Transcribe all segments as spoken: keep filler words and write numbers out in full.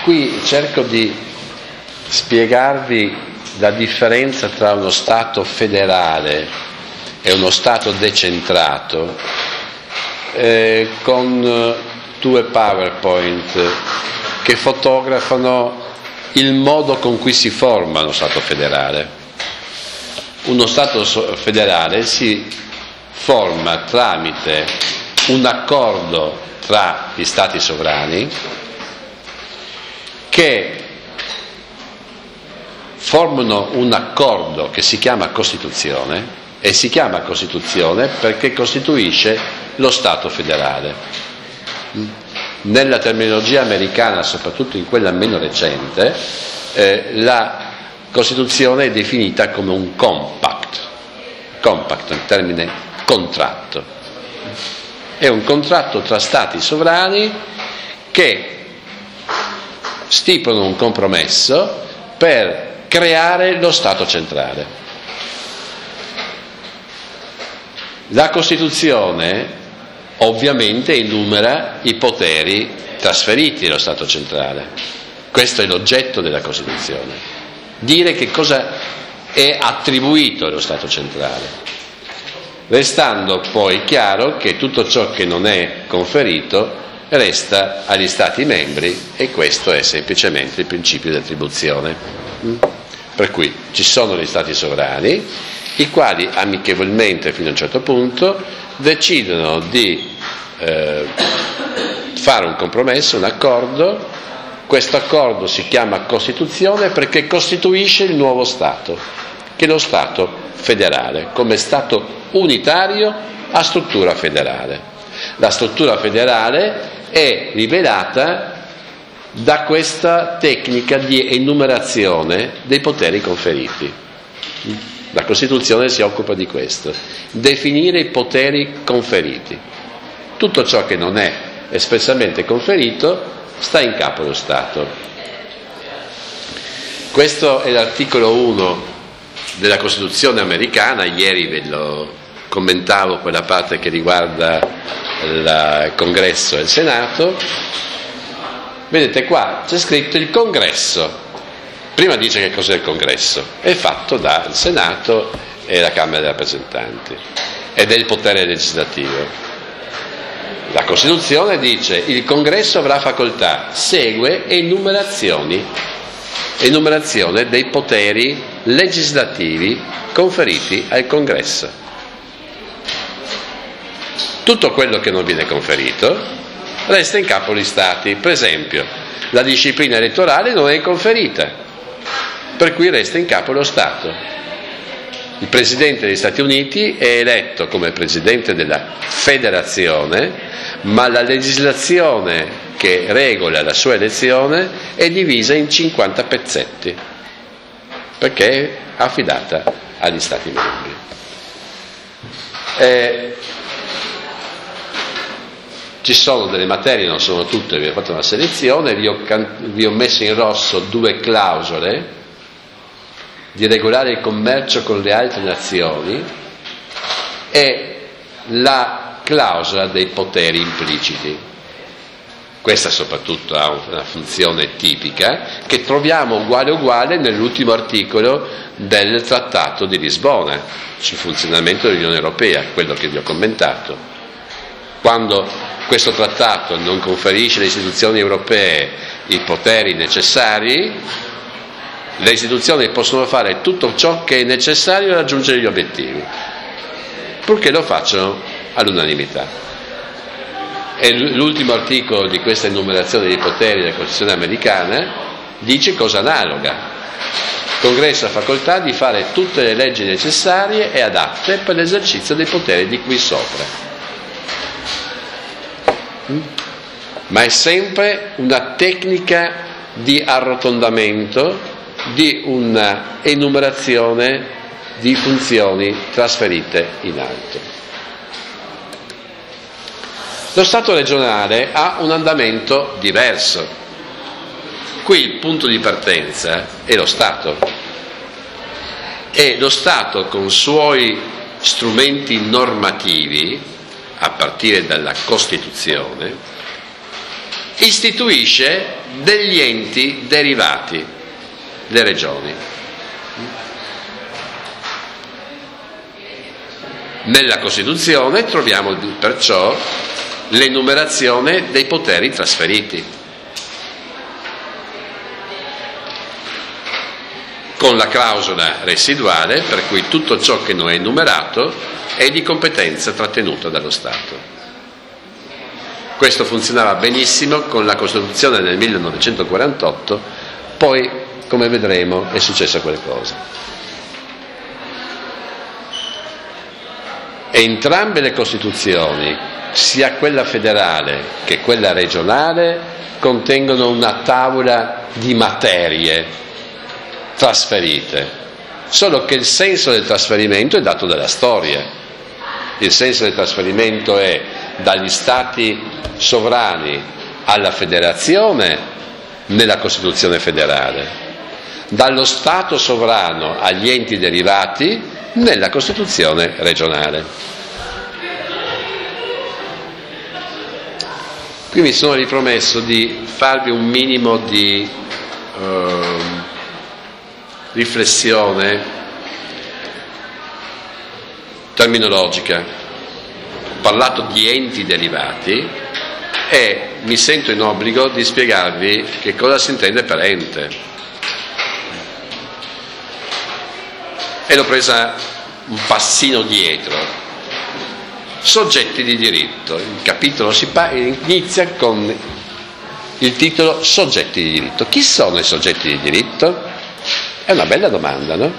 qui cerco di spiegarvi la differenza tra uno Stato federale e uno Stato decentrato eh, con due PowerPoint che fotografano il modo con cui si forma uno Stato federale. Uno Stato federale si forma tramite un accordo tra gli Stati sovrani che formano un accordo che si chiama Costituzione, e si chiama Costituzione perché costituisce lo Stato federale. Nella terminologia americana, soprattutto in quella meno recente, eh, la Costituzione è definita come un compact. Compact è un termine contratto. È un contratto tra Stati sovrani che stipulano un compromesso per creare lo Stato centrale. La Costituzione ovviamente enumera i poteri trasferiti allo Stato centrale. Questo è l'oggetto della Costituzione. Dire che cosa è attribuito allo Stato centrale, restando poi chiaro che tutto ciò che non è conferito resta agli Stati membri, e questo è semplicemente il principio di attribuzione. Per cui ci sono gli Stati sovrani, i quali amichevolmente fino a un certo punto decidono di eh, fare un compromesso, un accordo. Questo accordo si chiama Costituzione perché costituisce il nuovo Stato, che è lo Stato federale, come Stato unitario a struttura federale. La struttura federale è rivelata da questa tecnica di enumerazione dei poteri conferiti. La Costituzione si occupa di questo, definire i poteri conferiti. Tutto ciò che non è espressamente conferito sta in capo allo Stato. Questo è l'articolo uno della Costituzione americana. Ieri ve lo commentavo, quella parte che riguarda il Congresso e il Senato. Vedete qua c'è scritto il Congresso. Prima dice che cos'è il Congresso. È fatto dal Senato e la Camera dei rappresentanti ed è il potere legislativo. La Costituzione dice il Congresso avrà facoltà, segue enumerazioni, enumerazione dei poteri legislativi conferiti al Congresso. Tutto quello che non viene conferito resta in capo agli Stati. Per esempio, la disciplina elettorale non è conferita, per cui resta in capo allo Stato. Il Presidente degli Stati Uniti è eletto come Presidente della Federazione, ma la legislazione che regola la sua elezione è divisa in cinquanta pezzetti, perché è affidata agli Stati membri. Eh, Ci sono delle materie, non sono tutte, vi ho fatto una selezione, vi ho, vi ho messo in rosso due clausole: di regolare il commercio con le altre nazioni e la clausola dei poteri impliciti. Questa soprattutto ha una funzione tipica che troviamo uguale uguale nell'ultimo articolo del Trattato di Lisbona sul funzionamento dell'Unione Europea, quello che vi ho commentato. Quando questo trattato non conferisce alle istituzioni europee i poteri necessari, le istituzioni possono fare tutto ciò che è necessario per raggiungere gli obiettivi, purché lo facciano all'unanimità. E l'ultimo articolo di questa enumerazione dei poteri della Costituzione americana dice cosa analoga: il Congresso ha facoltà di fare tutte le leggi necessarie e adatte per l'esercizio dei poteri di cui sopra. Ma è sempre una tecnica di arrotondamento, di una enumerazione di funzioni trasferite in alto. Lo Stato regionale ha un andamento diverso. Qui il punto di partenza è lo Stato, e lo Stato con suoi strumenti normativi, a partire dalla Costituzione, istituisce degli enti derivati, le regioni. Nella Costituzione troviamo perciò l'enumerazione dei poteri trasferiti, con la clausola residuale per cui tutto ciò che non è enumerato è di competenza trattenuta dallo Stato. Questo funzionava benissimo con la Costituzione del millenovecentoquarantotto, poi, come vedremo, è successa qualcosa. Entrambe le Costituzioni, sia quella federale che quella regionale, contengono una tavola di materie trasferite, solo che il senso del trasferimento è dato dalla storia. Il senso del trasferimento è dagli stati sovrani alla federazione nella Costituzione federale, dallo Stato sovrano agli enti derivati nella Costituzione regionale. Qui mi sono ripromesso di farvi un minimo di eh, riflessione terminologica. Ho parlato di enti derivati e mi sento in obbligo di spiegarvi che cosa si intende per ente. E l'ho presa un passino dietro. Soggetti di diritto. Il capitolo si pa- inizia con il titolo Soggetti di diritto. Chi sono i soggetti di diritto? È una bella domanda, no?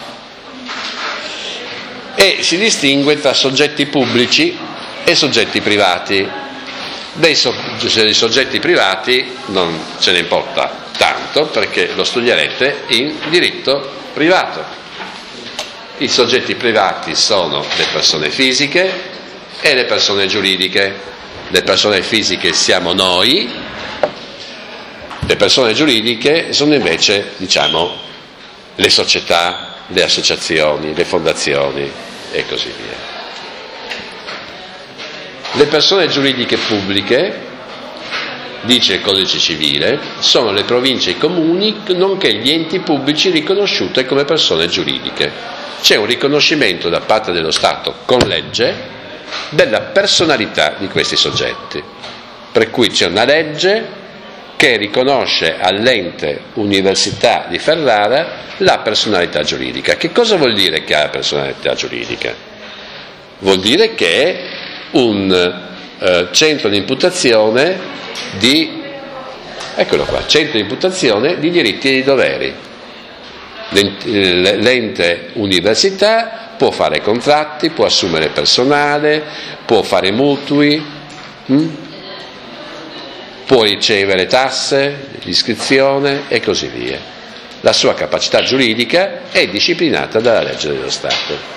E si distingue tra soggetti pubblici e soggetti privati. Dei, so- dei soggetti privati non ce ne importa tanto perché lo studierete in diritto privato. I soggetti privati sono le persone fisiche e le persone giuridiche. Le persone fisiche siamo noi, le persone giuridiche sono invece, diciamo, le società, le associazioni, le fondazioni e così via. Le persone giuridiche pubbliche, dice il Codice Civile, sono le province e i comuni, nonché gli enti pubblici riconosciute come persone giuridiche. C'è un riconoscimento da parte dello Stato con legge della personalità di questi soggetti, per cui c'è una legge che riconosce all'ente Università di Ferrara la personalità giuridica. Che cosa vuol dire che ha la personalità giuridica? Vuol dire che è un eh, centro di imputazione di eccolo qua, centro di imputazione di diritti e di doveri. L'ente università può fare contratti, può assumere personale, può fare mutui, hm? può ricevere tasse, iscrizione e così via. La sua capacità giuridica è disciplinata dalla legge dello Stato.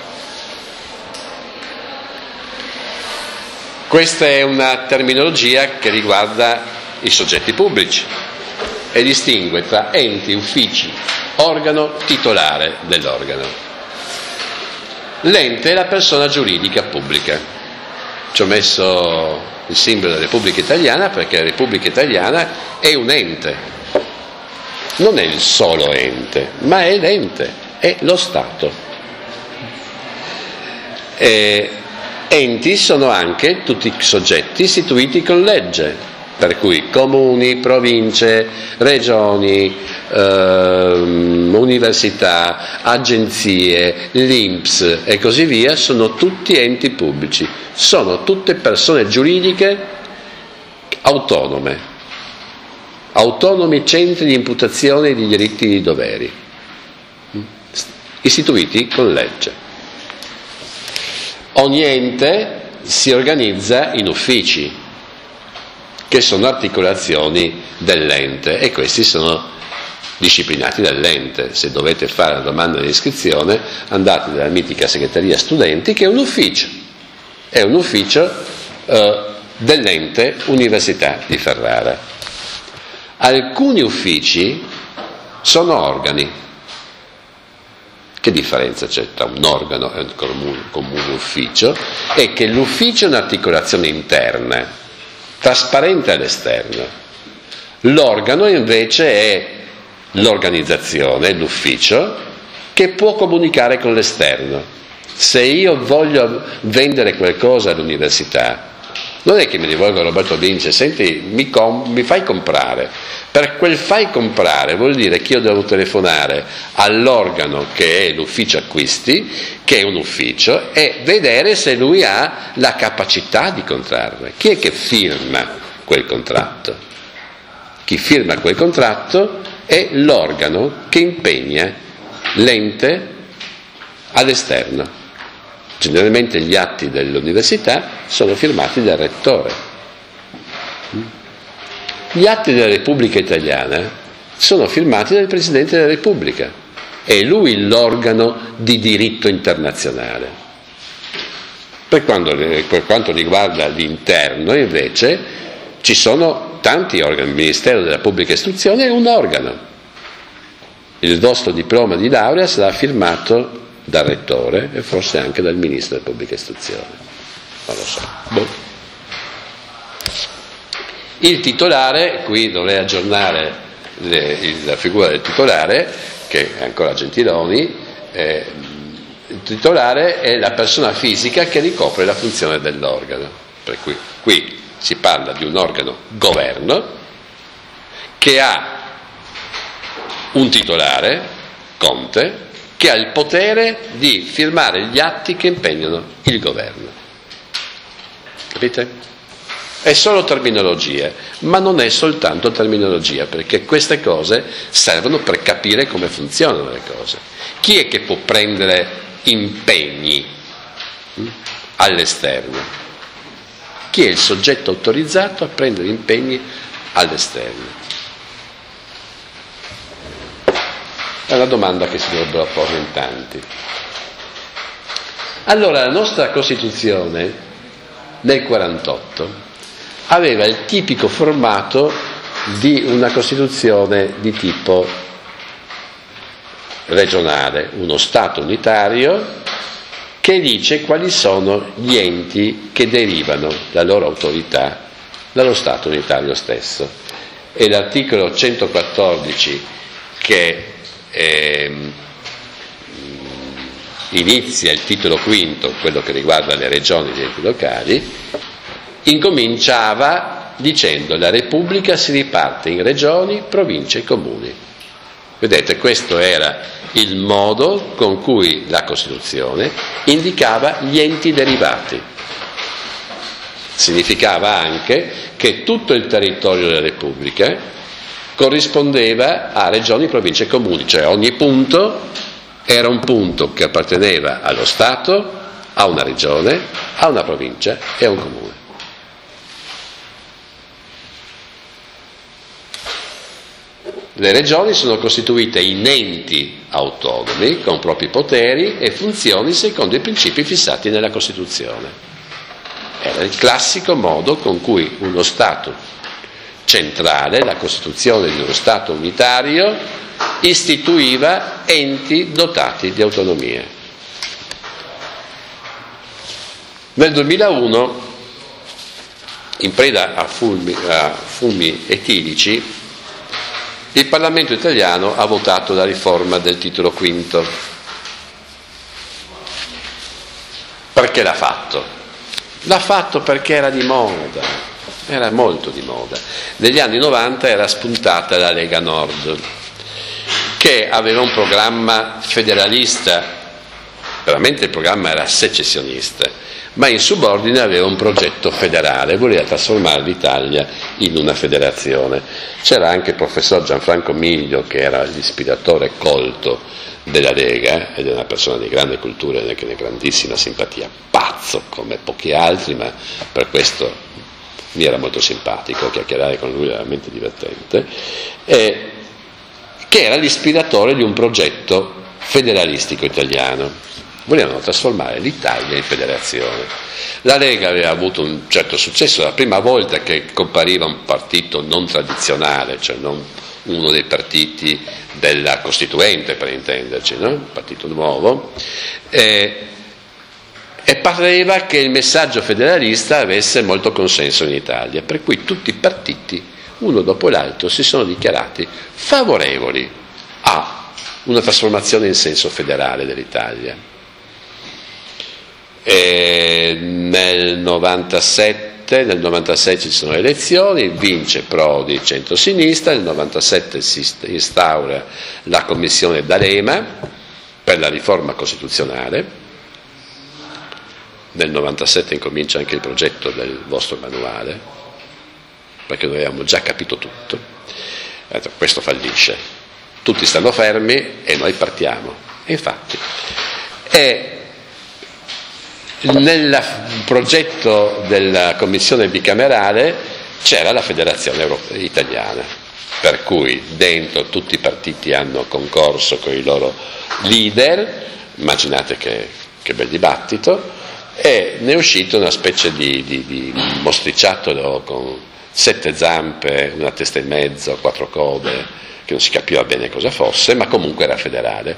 Questa è una terminologia che riguarda i soggetti pubblici e distingue tra enti, uffici, organo, titolare dell'organo. L'ente è la persona giuridica pubblica. Ci ho messo il simbolo della Repubblica Italiana perché la Repubblica Italiana è un ente, non è il solo ente, ma è l'ente, è lo Stato. E enti sono anche tutti soggetti istituiti con legge, per cui comuni, province, regioni, ehm, università, agenzie, l'I N P S e così via, sono tutti enti pubblici, sono tutte persone giuridiche autonome, autonomi centri di imputazione di diritti e di doveri, istituiti con legge. Ogni ente si organizza in uffici, che sono articolazioni dell'ente e questi sono disciplinati dall'ente. Se dovete fare la domanda di iscrizione andate dalla mitica segreteria studenti, che è un ufficio, è un ufficio eh, dell'ente Università di Ferrara. Alcuni uffici sono organi. Che differenza c'è tra un organo e un comune, comune ufficio? È che l'ufficio è un'articolazione interna, trasparente all'esterno, L'organo invece è l'organizzazione, l'ufficio, che può comunicare con l'esterno. Se io voglio vendere qualcosa all'università, non è che mi rivolgo a Roberto Vince, senti, mi, com- mi fai comprare. Per quel fai comprare vuol dire che io devo telefonare all'organo che è l'ufficio acquisti, che è un ufficio, e vedere se lui ha la capacità di contrarre. Chi è che firma quel contratto? Chi firma quel contratto è l'organo che impegna l'ente all'esterno. Generalmente gli atti dell'università sono firmati dal rettore. Gli atti della Repubblica Italiana sono firmati dal Presidente della Repubblica. È lui l'organo di diritto internazionale. Per quanto, per quanto riguarda l'interno, invece, ci sono tanti organi. Il Ministero della Pubblica Istruzione è un organo. Il vostro diploma di laurea sarà firmato dal rettore e forse anche dal ministro della pubblica istruzione, non lo so. Boh. Il titolare, qui dovrei aggiornare le, la figura del titolare, che è ancora Gentiloni. eh, il titolare è la persona fisica che ricopre la funzione dell'organo, per cui qui si parla di un organo governo che ha un titolare, Conte, che ha il potere di firmare gli atti che impegnano il governo. Capite? È solo terminologia, ma non è soltanto terminologia, perché queste cose servono per capire come funzionano le cose. Chi è che può prendere impegni hm, all'esterno? Chi è il soggetto autorizzato a prendere impegni all'esterno? È una domanda che si dovrebbero porre in tanti. Allora, la nostra Costituzione nel quarantotto aveva il tipico formato di una Costituzione di tipo regionale, uno Stato unitario che dice quali sono gli enti che derivano la loro autorità dallo Stato unitario stesso. E l'articolo centoquattordici che Eh, inizia il titolo quinto, quello che riguarda le regioni e gli enti locali, incominciava dicendo: la Repubblica si riparte in regioni, province e comuni. Vedete, questo era il modo con cui la Costituzione indicava gli enti derivati. Significava anche che tutto il territorio della Repubblica corrispondeva a regioni, province e comuni, cioè ogni punto era un punto che apparteneva allo Stato, a una regione, a una provincia e a un comune. Le regioni sono costituite in enti autonomi con propri poteri e funzioni secondo i principi fissati nella Costituzione. Era il classico modo con cui uno Stato centrale, la costituzione di uno Stato unitario, istituiva enti dotati di autonomia. Nel duemilauno, in preda a fumi, a fumi etilici, il Parlamento italiano ha votato la riforma del titolo quinto. Perché l'ha fatto? L'ha fatto perché era di moda. Era molto di moda. Negli anni novanta era spuntata la Lega Nord, che aveva un programma federalista, veramente il programma era secessionista, ma in subordine aveva un progetto federale, voleva trasformare l'Italia in una federazione. C'era anche il professor Gianfranco Miglio, che era l'ispiratore colto della Lega, ed è una persona di grande cultura e di grandissima simpatia, pazzo come pochi altri, ma per questo mi era molto simpatico, chiacchierare con lui era veramente divertente, eh, che era l'ispiratore di un progetto federalistico italiano. Volevano trasformare l'Italia in federazione. La Lega aveva avuto un certo successo, la prima volta che compariva un partito non tradizionale, cioè non uno dei partiti della Costituente, per intenderci, no? Un partito nuovo, eh, e pareva che il messaggio federalista avesse molto consenso in Italia, per cui tutti i partiti uno dopo l'altro, si sono dichiarati favorevoli a una trasformazione in senso federale dell'Italia. E nel novantasette, nel novantasei ci sono le elezioni, vince Prodi, centrosinistra, nel novantasette si instaura la commissione D'Alema per la riforma costituzionale, nel novantasette incomincia anche il progetto del vostro manuale, perché noi avevamo già capito tutto. Questo fallisce, tutti stanno fermi e noi partiamo. E infatti, e nel progetto della commissione bicamerale c'era la federazione europea, italiana, per cui dentro tutti i partiti hanno concorso con i loro leader, immaginate che, che bel dibattito, e ne è uscito una specie di, di, di mostriciattolo con sette zampe, una testa e mezzo, quattro code, che non si capiva bene cosa fosse, ma comunque era federale.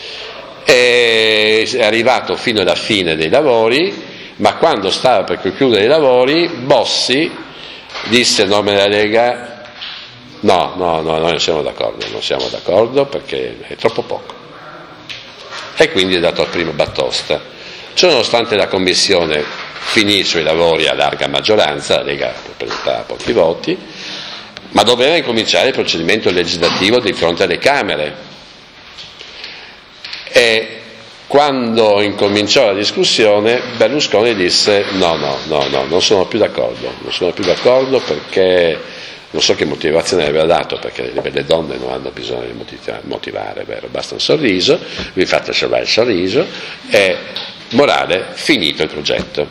È arrivato fino alla fine dei lavori, ma quando stava per concludere i lavori, Bossi disse a nome della Lega: no, no, no, noi non siamo d'accordo, non siamo d'accordo perché è troppo poco. E quindi è dato al primo Battosta. Ciononostante la Commissione finì i suoi lavori a larga maggioranza, la Lega presentava pochi voti, ma doveva incominciare il procedimento legislativo di fronte alle Camere. E quando incominciò la discussione, Berlusconi disse: no, no, no, no, non sono più d'accordo, non sono più d'accordo perché non so che motivazione aveva dato, perché le donne non hanno bisogno di motivare, vero? Basta un sorriso, vi fate osservare il sorriso, e morale, finito il progetto.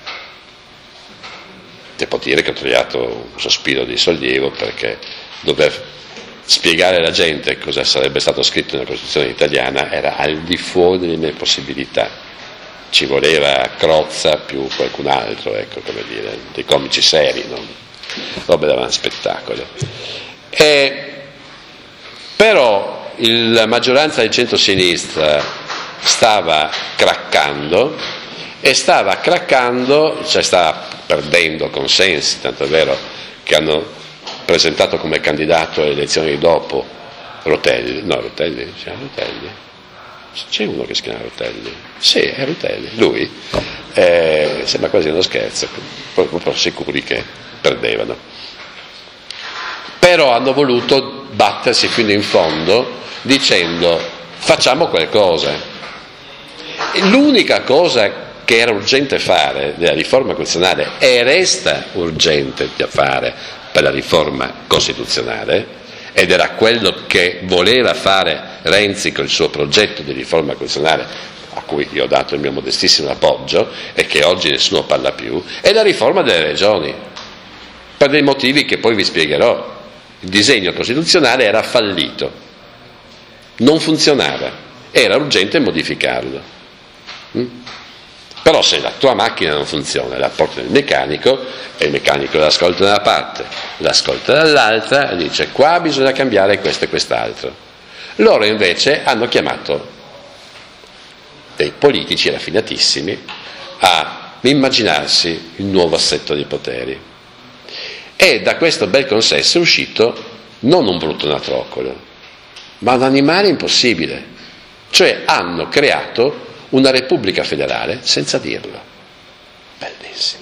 Devo dire che ho trovato un sospiro di sollievo, perché dover spiegare alla gente cosa sarebbe stato scritto nella Costituzione italiana era al di fuori delle mie possibilità. Ci voleva Crozza più qualcun altro, ecco, come dire, dei comici seri, non robe da spettacolo. E, però il, la maggioranza del centro-sinistra stava craccando, e stava craccando, cioè stava perdendo consensi, tanto è vero che hanno presentato come candidato alle elezioni dopo Rutelli, no Rutelli, c'è Rutelli, c'è uno che si chiama Rutelli, sì è Rutelli, lui, eh, sembra quasi uno scherzo, proprio sicuri che perdevano, però hanno voluto battersi fino in fondo dicendo: facciamo qualcosa. L'unica cosa che era urgente fare della riforma costituzionale, e resta urgente da fare per la riforma costituzionale, ed era quello che voleva fare Renzi con il suo progetto di riforma costituzionale, a cui io ho dato il mio modestissimo appoggio e che oggi nessuno parla più, è la riforma delle regioni, per dei motivi che poi vi spiegherò. Il disegno costituzionale era fallito, non funzionava, era urgente modificarlo. Mm? Però se la tua macchina non funziona, la porti nel meccanico, e il meccanico l'ascolta da una parte, l'ascolta dall'altra, e dice: qua bisogna cambiare questo e quest'altro. Loro invece hanno chiamato dei politici raffinatissimi a immaginarsi il nuovo assetto dei poteri, e da questo bel consesso è uscito non un brutto natroccolo, ma un animale impossibile. Cioè hanno creato una repubblica federale senza dirlo. Bellissimo.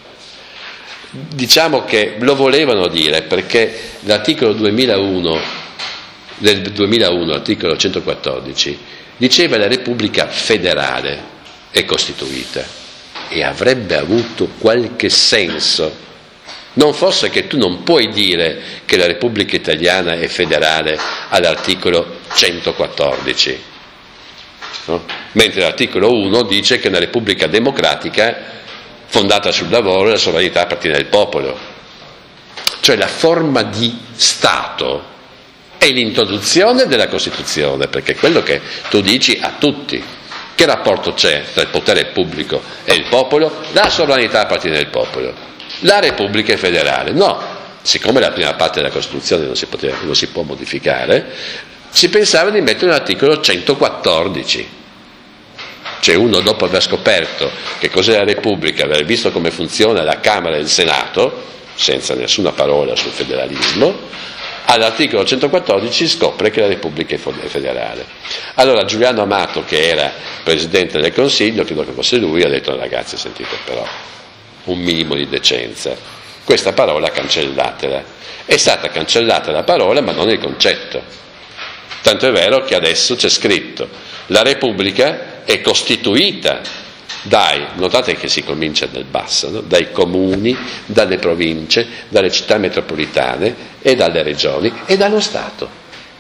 Diciamo che lo volevano dire, perché l'articolo duemilauno del duemilauno, articolo centoquattordici, diceva: la repubblica federale è costituita, e avrebbe avuto qualche senso, non fosse che tu non puoi dire che la Repubblica Italiana è federale all'articolo centoquattordici, no? Mentre l'articolo uno dice che è una Repubblica democratica fondata sul lavoro e la sovranità appartiene al popolo. Cioè la forma di Stato è l'introduzione della Costituzione, perché è quello che tu dici a tutti. Che rapporto c'è tra il potere pubblico e il popolo? La sovranità appartiene al popolo. La Repubblica è federale. No, siccome la prima parte della Costituzione non si, poteva, non si può modificare, si pensava di mettere l'articolo centoquattordici. Cioè uno, dopo aver scoperto che cos'è la Repubblica, aver visto come funziona la Camera e il Senato, senza nessuna parola sul federalismo, all'articolo centoquattordici scopre che la Repubblica è federale. Allora Giuliano Amato, che era Presidente del Consiglio, credo che fosse lui, ha detto: ragazzi, sentite però, un minimo di decenza, questa parola cancellatela. È stata cancellata la parola, ma non il concetto. Tanto è vero che adesso c'è scritto: la Repubblica è costituita dai, notate che si comincia dal basso, no? Dai comuni, dalle province, dalle città metropolitane e dalle regioni e dallo Stato.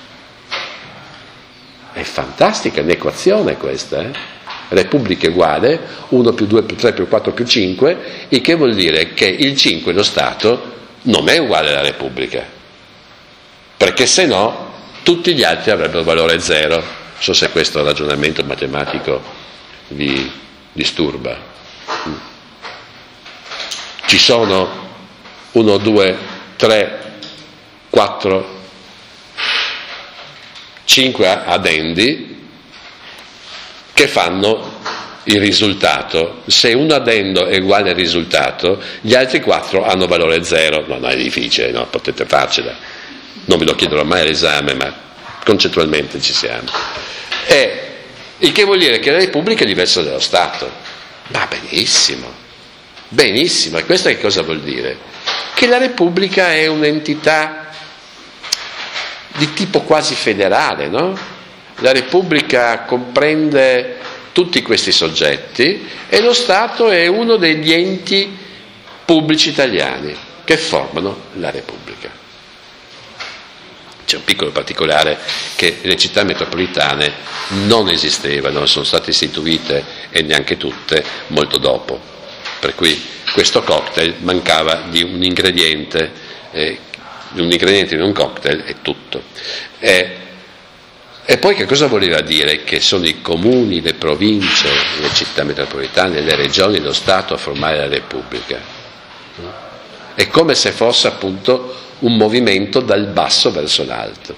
È fantastica un'equazione questa, eh? Repubblica uguale uno più due più tre più quattro più cinque, il che vuol dire che il cinque, lo Stato, non è uguale alla Repubblica, perché se no tutti gli altri avrebbero valore zero. Non so se questo ragionamento matematico vi disturba. Ci sono uno, due, tre, quattro, cinque addendi che fanno il risultato. Se un addendo è uguale al risultato, gli altri quattro hanno valore zero. No, no, è difficile, no, potete farcela. Non me lo chiederò mai all'esame, ma concettualmente ci siamo. E il che vuol dire che la Repubblica è diversa dallo Stato. Ma benissimo, benissimo. E questo che cosa vuol dire? Che la Repubblica è un'entità di tipo quasi federale, no? La Repubblica comprende tutti questi soggetti e lo Stato è uno degli enti pubblici italiani che formano la Repubblica. C'è un piccolo particolare, che le città metropolitane non esistevano, sono state istituite, e neanche tutte, molto dopo. Per cui questo cocktail mancava di un ingrediente, eh, un ingrediente in un cocktail è tutto. E, e poi che cosa voleva dire? Che sono i comuni, le province, le città metropolitane, le regioni, lo Stato a formare la Repubblica. È come se fosse appunto un movimento dal basso verso l'alto.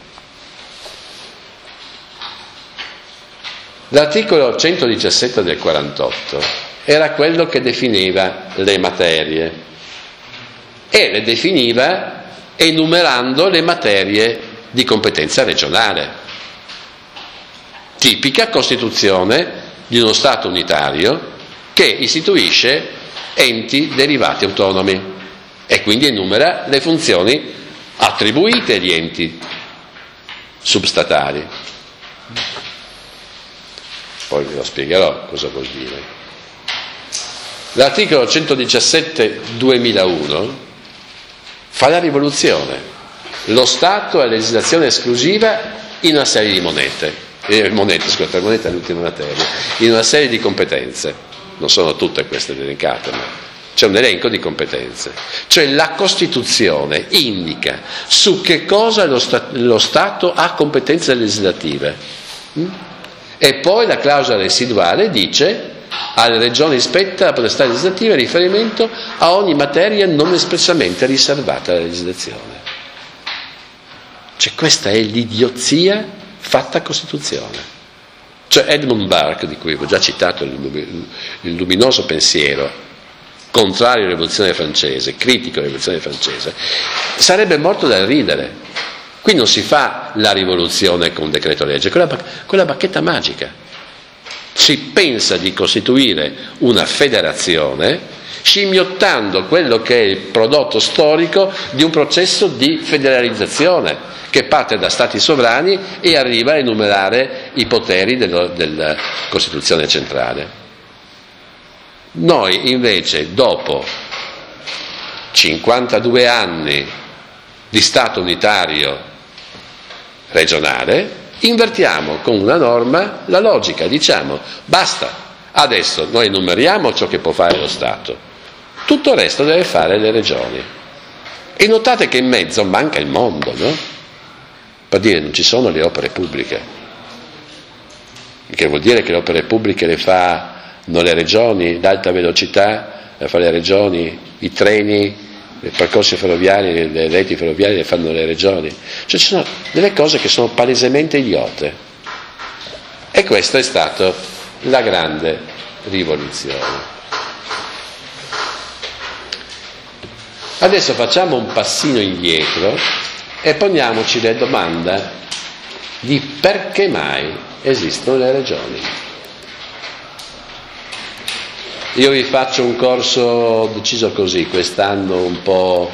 L'articolo centodiciassette del quarantotto era quello che definiva le materie e le definiva enumerando le materie di competenza regionale, tipica costituzione di uno Stato unitario che istituisce enti derivati autonomi e quindi enumera le funzioni attribuite agli enti substatali. Poi ve lo spiegherò cosa vuol dire. L'articolo centodiciassette duemilauno fa la rivoluzione. Lo Stato ha legislazione esclusiva in una serie di monete, eh, monete, scusate, moneta è l'ultima materia, in una serie di competenze. Non sono tutte queste elencate, ma c'è un elenco di competenze. Cioè la Costituzione indica su che cosa lo, sta- lo Stato ha competenze legislative. Mm? E poi la clausola residuale dice: alle regioni spetta la potestà legislativa in riferimento a ogni materia non espressamente riservata alla legislazione. Cioè questa è l'idiozia fatta Costituzione. Cioè Edmund Burke, di cui avevo già citato il, il luminoso pensiero, contrario alla rivoluzione francese, critico alla rivoluzione francese, sarebbe morto dal ridere. Qui non si fa la rivoluzione con un decreto legge, con la, con la bacchetta magica. Si pensa di costituire una federazione scimmiottando quello che è il prodotto storico di un processo di federalizzazione che parte da stati sovrani e arriva a enumerare i poteri dello, della Costituzione centrale. Noi invece, dopo cinquantadue anni di Stato unitario regionale, invertiamo con una norma la logica, diciamo basta, adesso noi enumeriamo ciò che può fare lo Stato, tutto il resto deve fare le regioni. E notate che in mezzo manca il mondo, no? Per dire, non ci sono le opere pubbliche, che vuol dire che le opere pubbliche le fanno le regioni, l'alta velocità le fanno le regioni, i treni, i percorsi ferroviari, le reti ferroviarie le fanno le regioni. Cioè ci sono delle cose che sono palesemente idiote. E questa è stata la grande rivoluzione. Adesso facciamo un passino indietro e poniamoci la domanda di perché mai esistono le regioni. Io vi faccio un corso deciso così, quest'anno un po'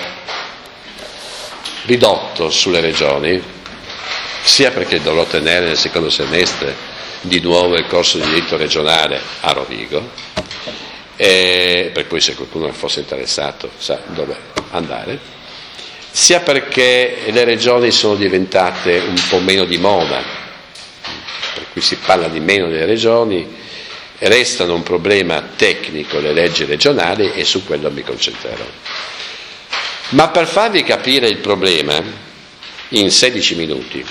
ridotto sulle regioni, sia perché dovrò tenere nel secondo semestre di nuovo il corso di diritto regionale a Rovigo, e per cui se qualcuno fosse interessato sa dove andare, sia perché le regioni sono diventate un po' meno di moda, per cui si parla di meno delle regioni, restano un problema tecnico le leggi regionali e su quello mi concentrerò. Ma per farvi capire il problema in sedici minuti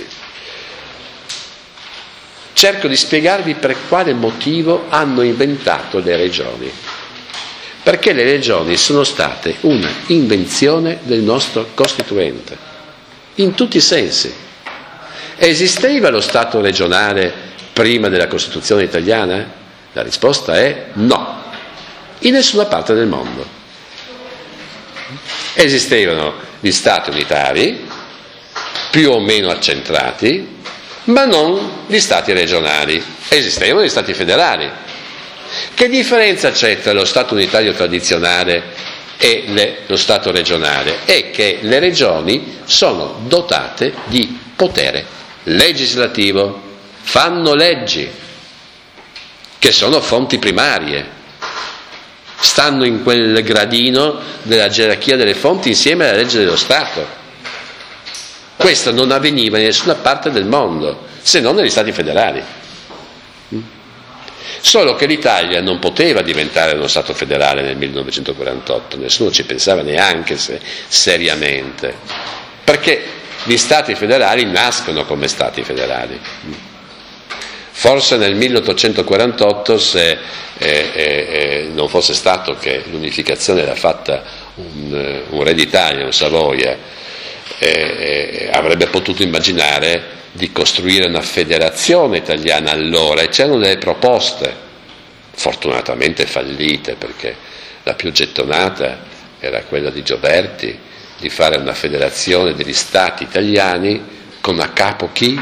cerco di spiegarvi per quale motivo hanno inventato le regioni. Perché le regioni sono state una invenzione del nostro Costituente, in tutti i sensi. Esisteva lo Stato regionale prima della Costituzione italiana? La risposta è no, in nessuna parte del mondo. Esistevano gli Stati unitari, più o meno accentrati, ma non gli Stati regionali. Esistevano gli Stati federali. Che differenza c'è tra lo Stato unitario tradizionale e le, lo Stato regionale? È che le regioni sono dotate di potere legislativo, fanno leggi che sono fonti primarie, stanno in quel gradino della gerarchia delle fonti insieme alla legge dello Stato. Questo non avveniva in nessuna parte del mondo, se non negli Stati federali. Solo che l'Italia non poteva diventare uno Stato federale nel millenovecentoquarantotto, nessuno ci pensava neanche se, seriamente, perché gli Stati federali nascono come Stati federali. Forse nel milleottocentoquarantotto, se eh, eh, eh, non fosse stato che l'unificazione era fatta un, un re d'Italia, un Savoia, eh, eh, avrebbe potuto immaginare di costruire una federazione italiana allora, e c'erano delle proposte, fortunatamente fallite, perché la più gettonata era quella di Gioberti, di fare una federazione degli Stati italiani con a capo chi?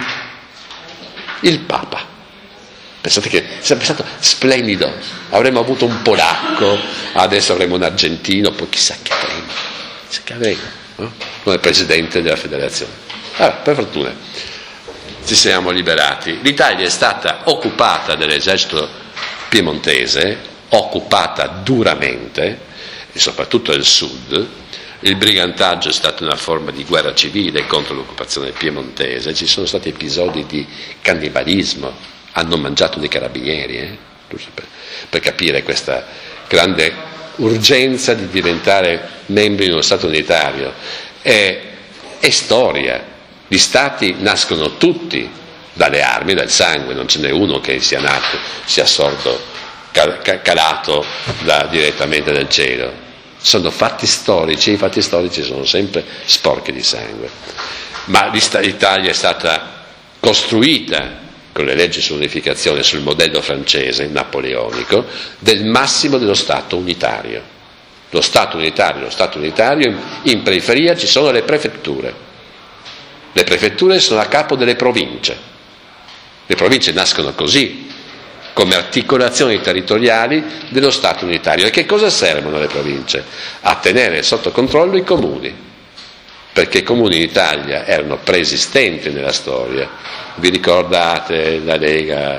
Il Papa. Pensate che sarebbe stato splendido, avremmo avuto un polacco, adesso avremo un argentino, poi chissà che avremo, chissà che avremo, no? Come presidente della federazione. Allora, per fortuna ci siamo liberati. L'Italia è stata occupata dall'esercito piemontese, occupata duramente, e soprattutto il sud. Il brigantaggio è stata una forma di guerra civile contro l'occupazione piemontese, ci sono stati episodi di cannibalismo, hanno mangiato dei carabinieri, eh? per, per capire questa grande urgenza di diventare membri di uno Stato unitario. È, è storia. Gli Stati nascono tutti dalle armi, dal sangue, non ce n'è uno che sia nato, sia sorto, cal, calato da, direttamente dal cielo. Sono fatti storici, i fatti storici sono sempre sporchi di sangue. Ma l'Italia è stata costruita con le leggi sull'unificazione sul modello francese, napoleonico, del massimo dello Stato unitario. Lo Stato unitario, lo Stato unitario, in, in periferia ci sono le prefetture. Le prefetture sono a capo delle province. Le province nascono così, come articolazioni territoriali dello Stato unitario. E che cosa servono le province? A tenere sotto controllo i comuni, perché i comuni in Italia erano preesistenti nella storia. Vi ricordate la Lega,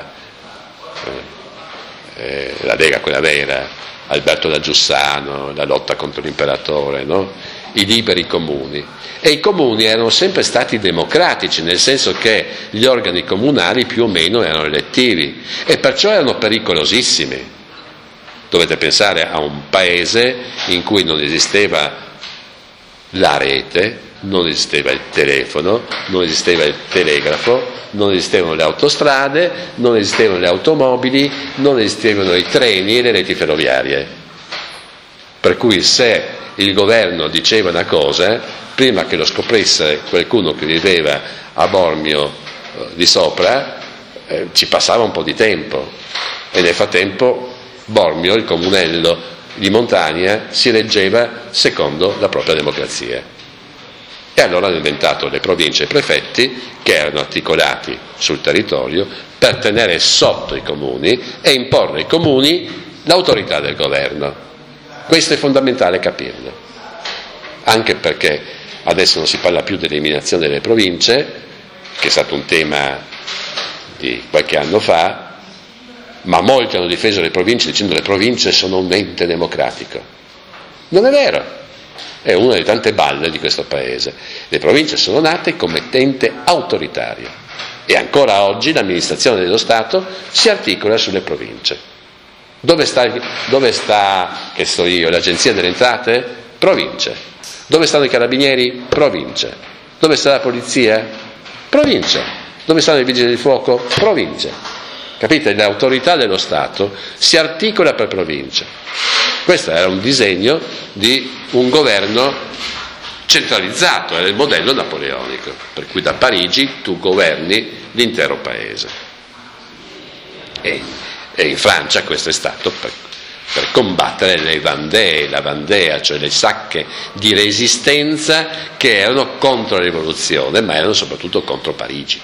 eh, la Lega quella vera, Alberto da Giussano, la lotta contro l'imperatore, no? I liberi comuni. E i comuni erano sempre stati democratici, nel senso che gli organi comunali più o meno erano elettivi e perciò erano pericolosissimi. Dovete pensare a un paese in cui non esisteva la rete, non esisteva il telefono, non esisteva il telegrafo, non esistevano le autostrade, non esistevano le automobili, non esistevano i treni e le reti ferroviarie. Per cui se il governo diceva una cosa, prima che lo scoprisse qualcuno che viveva a Bormio eh, di sopra, eh, ci passava un po' di tempo, e nel frattempo Bormio, il comunello di montagna si reggeva secondo la propria democrazia. E allora hanno inventato le province e i prefetti, che erano articolati sul territorio per tenere sotto i comuni e imporre ai comuni l'autorità del governo. Questo è fondamentale capirlo, anche perché adesso non si parla più dell'eliminazione delle province, che è stato un tema di qualche anno fa, ma molti hanno difeso le province dicendo che le province sono un ente democratico. Non è vero, è una delle tante balle di questo paese. Le province sono nate come ente autoritario e ancora oggi l'amministrazione dello Stato si articola sulle province. Dove sta, dove sta che so io, l'Agenzia delle Entrate? Province. Dove stanno i carabinieri? Province. Dove sta la polizia? Province. Dove stanno i vigili del fuoco? Province. Capite? L'autorità dello Stato si articola per province. Questo era un disegno di un governo centralizzato, era il modello napoleonico, per cui da Parigi tu governi l'intero paese. E, e in Francia questo è stato per, per combattere le Vendée, la Vendée, cioè le sacche di resistenza che erano contro la rivoluzione, ma erano soprattutto contro Parigi.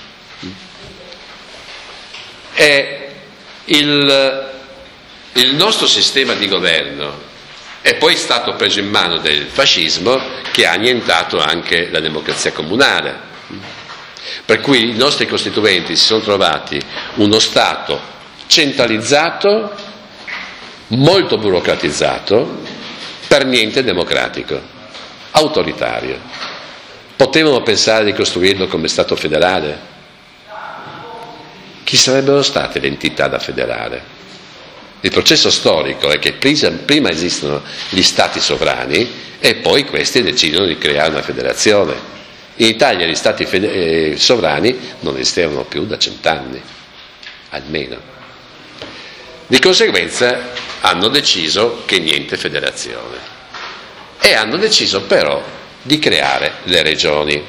E il, il nostro sistema di governo è poi stato preso in mano dal fascismo, che ha annientato anche la democrazia comunale, per cui i nostri costituenti si sono trovati uno Stato centralizzato, molto burocratizzato, per niente democratico, autoritario. Potevano pensare di costruirlo come Stato federale? Chi sarebbero state le entità da federare? Il processo storico è che prima esistono gli stati sovrani e poi questi decidono di creare una federazione. In Italia gli stati fede- eh, sovrani non esistevano più da cent'anni, almeno. Di conseguenza hanno deciso che niente federazione e hanno deciso però di creare le regioni.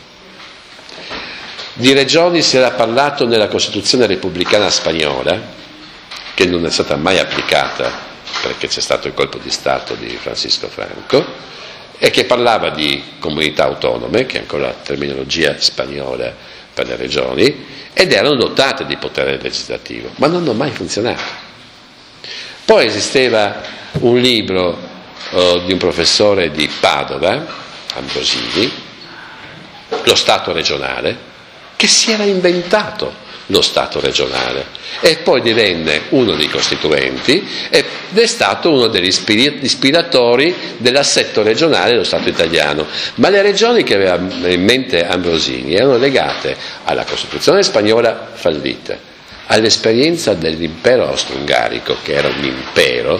Di regioni si era parlato nella Costituzione repubblicana spagnola, che non è stata mai applicata perché c'è stato il colpo di Stato di Francisco Franco, e che parlava di comunità autonome, che è ancora la terminologia spagnola per le regioni, ed erano dotate di potere legislativo, ma non hanno mai funzionato. Poi esisteva un libro uh, di un professore di Padova, Ambrosini, Lo Stato regionale, che si era inventato lo Stato regionale e poi divenne uno dei costituenti ed è stato uno degli ispiratori dell'assetto regionale dello Stato italiano. Ma le regioni che aveva in mente Ambrosini erano legate alla Costituzione spagnola fallita, all'esperienza dell'impero austro-ungarico, che era un impero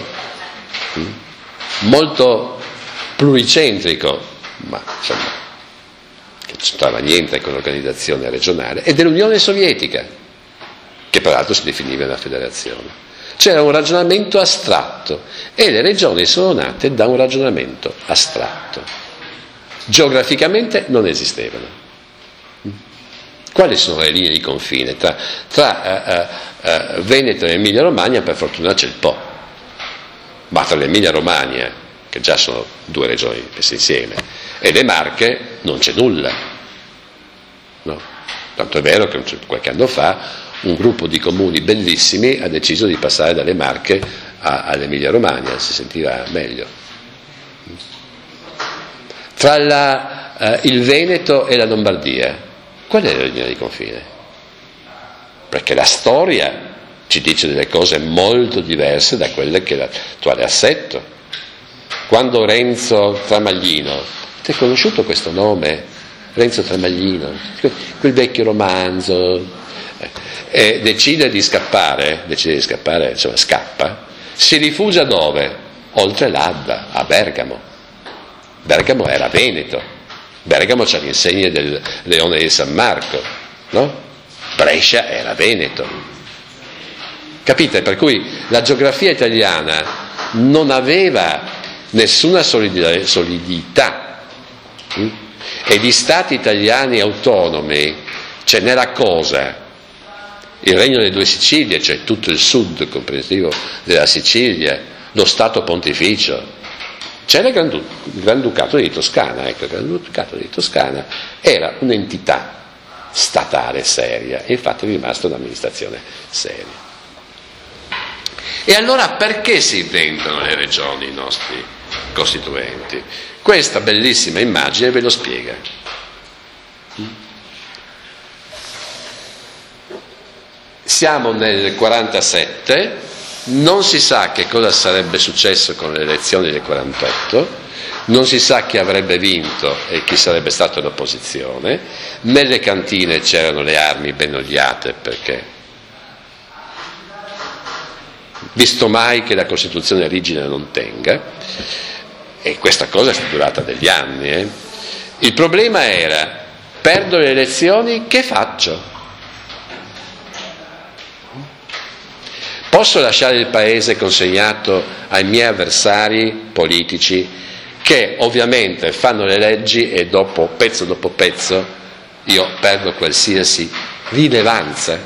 molto pluricentrico, ma insomma che non c'entrava niente con l'organizzazione regionale, e dell'Unione Sovietica, che peraltro si definiva una federazione. C'era un ragionamento astratto e le regioni sono nate da un ragionamento astratto. Geograficamente non esistevano. Quali sono le linee di confine? Tra, tra uh, uh, uh, Veneto e Emilia Romagna per fortuna c'è il Po, ma tra l'Emilia Romagna, che già sono due regioni messe insieme, e le Marche non c'è nulla, no? Tanto è vero che qualche anno fa un gruppo di comuni bellissimi ha deciso di passare dalle Marche a, all'Emilia Romagna, si sentiva meglio. Tra la, uh, il Veneto e la Lombardia, qual è la linea di confine? Perché la storia ci dice delle cose molto diverse da quelle che è l'attuale assetto. Quando Renzo Tramaglino, avete conosciuto questo nome? Renzo Tramaglino, quel vecchio romanzo, eh, decide di scappare, decide di scappare, insomma scappa, si rifugia dove? Oltre l'Adda, a Bergamo. Bergamo era Veneto, Bergamo c'ha le insegne del Leone di San Marco, no? Brescia era Veneto. Capite? Per cui la geografia italiana non aveva nessuna solidità hm? e gli stati italiani autonomi ce n'era cosa. Il Regno delle Due Sicilie, cioè tutto il sud comprensivo della Sicilia, lo Stato pontificio. C'era il Grandu- il Granducato di Toscana, ecco, il Granducato di Toscana era un'entità statale seria, e infatti è rimasta un'amministrazione seria. E allora perché si inventano le regioni i nostri costituenti? Questa bellissima immagine ve lo spiega. Siamo nel quarantasette, non si sa che cosa sarebbe successo con le elezioni del quarantotto, non si sa chi avrebbe vinto e chi sarebbe stato l'opposizione, nelle cantine c'erano le armi ben oliate, perché visto mai che la Costituzione rigida non tenga, e questa cosa è durata degli anni, eh. Il problema era: perdo le elezioni, che faccio? Posso lasciare il paese consegnato ai miei avversari politici, che ovviamente fanno le leggi e dopo, pezzo dopo pezzo, io perdo qualsiasi rilevanza?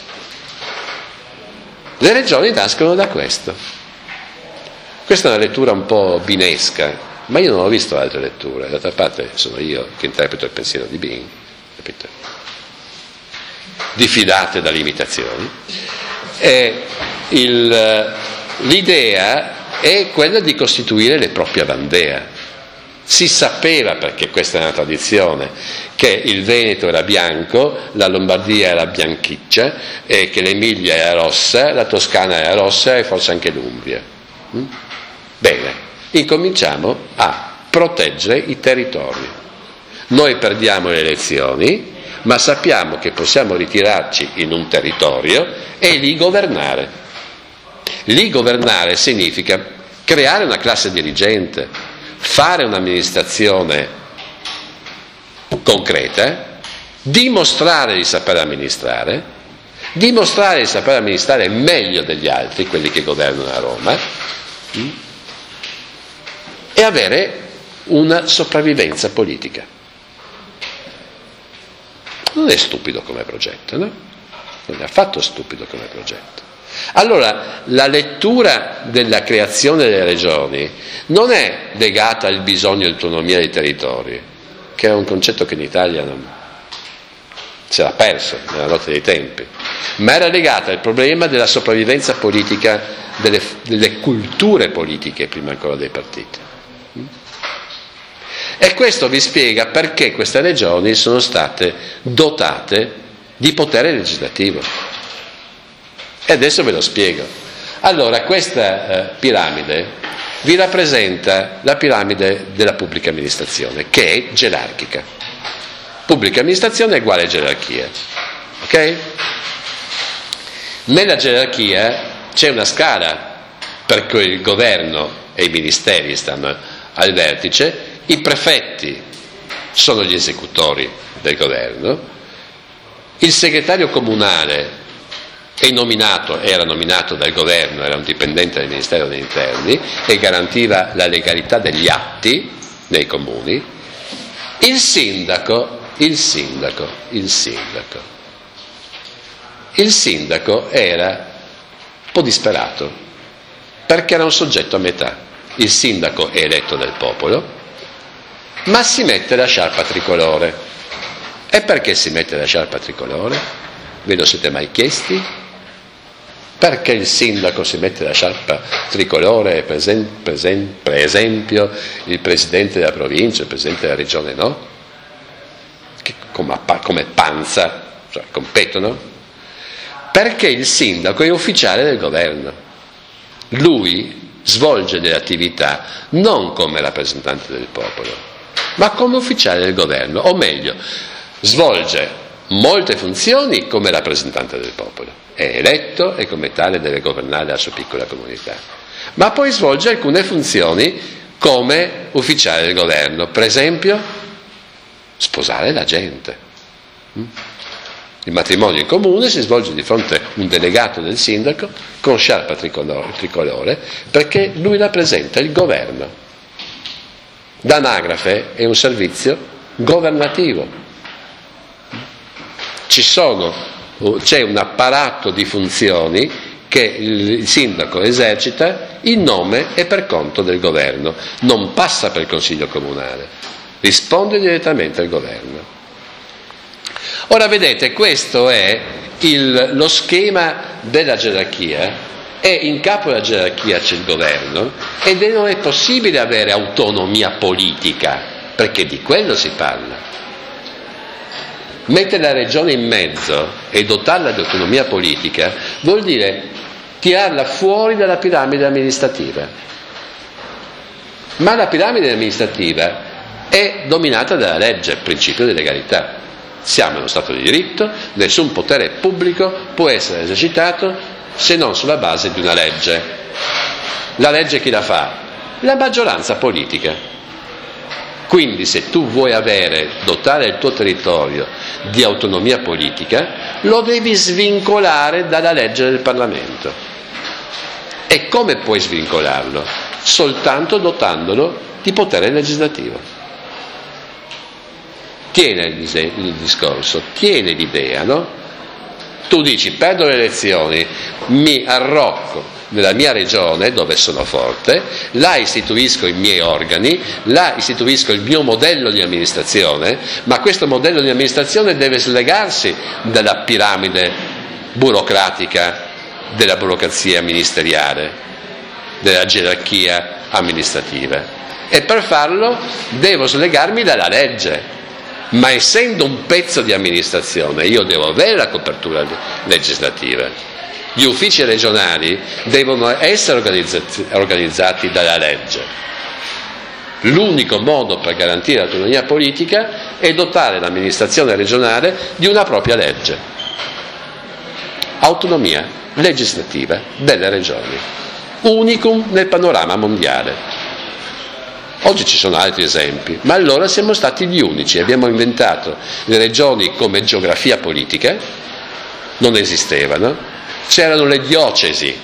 Le regioni nascono da questo. Questa è una lettura un po' binesca, ma io non ho visto altre letture. D'altra parte sono io che interpreto il pensiero di Bin, capite? Diffidate dalle imitazioni. E il, l'idea è quella di costituire le proprie bandea. Si sapeva, perché questa è una tradizione, che il Veneto era bianco, la Lombardia era bianchiccia, e che l'Emilia era rossa, la Toscana era rossa e forse anche l'Umbria. Bene, incominciamo a proteggere i territori. Noi perdiamo le elezioni, ma sappiamo che possiamo ritirarci in un territorio e lì governare. Lì governare significa creare una classe dirigente, fare un'amministrazione concreta, dimostrare di saper amministrare, dimostrare di saper amministrare meglio degli altri, quelli che governano a Roma, e avere una sopravvivenza politica. Non è stupido come progetto, no? Non è affatto stupido come progetto. Allora, la lettura della creazione delle regioni non è legata al bisogno di autonomia dei territori, che è un concetto che in Italia non si era perso nella notte dei tempi, ma era legata al problema della sopravvivenza politica delle, delle culture politiche, prima ancora dei partiti. E questo vi spiega perché queste regioni sono state dotate di potere legislativo. E adesso ve lo spiego. Allora, questa eh, piramide vi rappresenta la piramide della pubblica amministrazione, che è gerarchica. Pubblica amministrazione è uguale a gerarchia. Ok? Nella gerarchia c'è una scala per cui il governo e i ministeri stanno al vertice, i prefetti sono gli esecutori del governo, il segretario comunale è nominato, era nominato dal governo, era un dipendente del Ministero degli Interni e garantiva la legalità degli atti nei comuni, il sindaco, il sindaco, il sindaco, il sindaco era un po' disperato, perché era un soggetto a metà. Il sindaco è eletto dal popolo, ma si mette la sciarpa tricolore. E perché si mette la sciarpa tricolore? Ve lo siete mai chiesti? Perché il sindaco si mette la sciarpa tricolore e per esempio il presidente della provincia, il presidente della regione no? Che come, come Panza, cioè competono? Perché il sindaco è ufficiale del governo. Lui svolge delle attività non come rappresentante del popolo, ma come ufficiale del governo, o meglio, svolge molte funzioni come rappresentante del popolo, è eletto e come tale deve governare la sua piccola comunità, ma poi svolge alcune funzioni come ufficiale del governo, per esempio sposare la gente. Il matrimonio in comune si svolge di fronte a un delegato del sindaco con sciarpa tricolore, perché lui rappresenta il governo. L'anagrafe è un servizio governativo. Ci sono, c'è un apparato di funzioni che il sindaco esercita in nome e per conto del governo, non passa per il Consiglio Comunale, risponde direttamente al governo. Ora vedete, questo è il, lo schema della gerarchia, e in capo alla gerarchia c'è il governo ed non è possibile avere autonomia politica, perché di quello si parla. Mettere la regione in mezzo e dotarla di autonomia politica vuol dire tirarla fuori dalla piramide amministrativa. Ma la piramide amministrativa è dominata dalla legge, principio di legalità. Siamo in uno Stato di diritto, nessun potere pubblico può essere esercitato se non sulla base di una legge. La legge chi la fa? La maggioranza politica. Quindi se tu vuoi avere, dotare il tuo territorio di autonomia politica, lo devi svincolare dalla legge del Parlamento. E come puoi svincolarlo? Soltanto dotandolo di potere legislativo. Tiene il, dis- il discorso, tiene l'idea, no? Tu dici, perdo le elezioni, mi arrocco nella mia regione dove sono forte, là istituisco i miei organi, là istituisco il mio modello di amministrazione, ma questo modello di amministrazione deve slegarsi dalla piramide burocratica della burocrazia ministeriale, della gerarchia amministrativa. E per farlo devo slegarmi dalla legge. Ma essendo un pezzo di amministrazione, io devo avere la copertura legislativa. Gli uffici regionali devono essere organizzati, organizzati dalla legge. L'unico modo per garantire l'autonomia politica è dotare l'amministrazione regionale di una propria legge. Autonomia legislativa delle regioni. Unicum nel panorama mondiale. Oggi ci sono altri esempi, ma allora siamo stati gli unici. Abbiamo inventato le regioni come geografia politica, non esistevano, c'erano le diocesi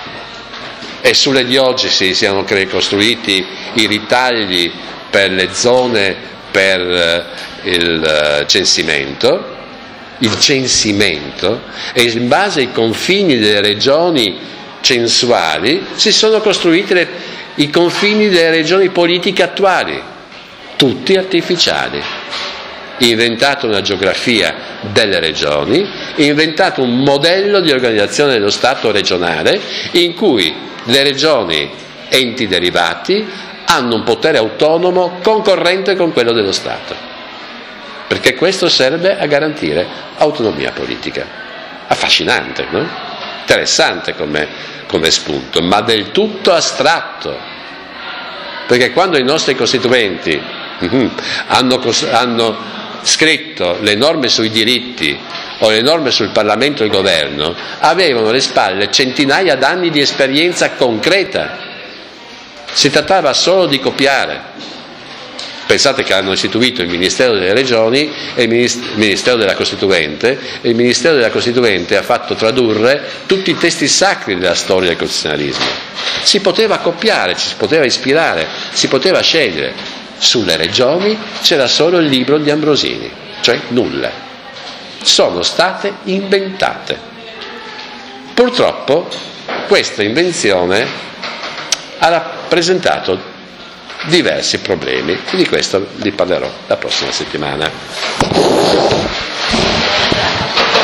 e sulle diocesi si erano costruiti i ritagli per le zone per il censimento, il censimento, e in base ai confini delle regioni censuali si sono costruite le i confini delle regioni politiche attuali, tutti artificiali. Inventato una geografia delle regioni, inventato un modello di organizzazione dello Stato regionale in cui le regioni, enti derivati, hanno un potere autonomo concorrente con quello dello Stato, perché questo serve a garantire autonomia politica. Affascinante, no? Interessante come come spunto, ma del tutto astratto, perché quando i nostri costituenti uh-huh, hanno, hanno scritto le norme sui diritti o le norme sul Parlamento e il governo, avevano alle spalle centinaia d'anni di esperienza concreta, si trattava solo di copiare. Pensate che hanno istituito il Ministero delle Regioni e il Ministero della Costituente, e il Ministero della Costituente ha fatto tradurre tutti i testi sacri della storia del costituzionalismo. Si poteva copiare, ci si poteva ispirare, si poteva scegliere. Sulle regioni c'era solo il libro di Ambrosini, cioè nulla. Sono state inventate. Purtroppo questa invenzione ha rappresentato diversi problemi e di questo vi parlerò la prossima settimana.